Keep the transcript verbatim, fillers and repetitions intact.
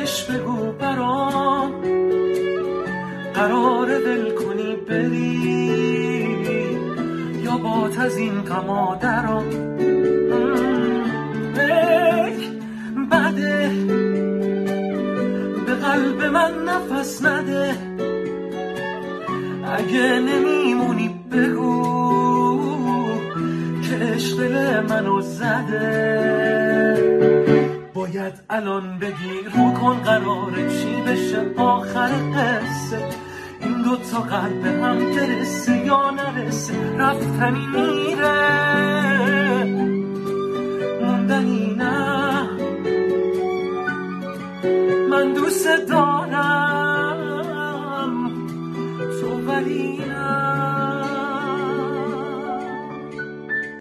راستش بگو برام، قرار دل کنی بری یا بات از این غما درام. بک بده به قلب من نفس نده، اگه نمیمونی بگو که عشق دل منو زده. باید الان بگی رو کن قراره چی بشه آخر قصه، این دوتا قلب هم برسه یا نرسه رفتنی میره.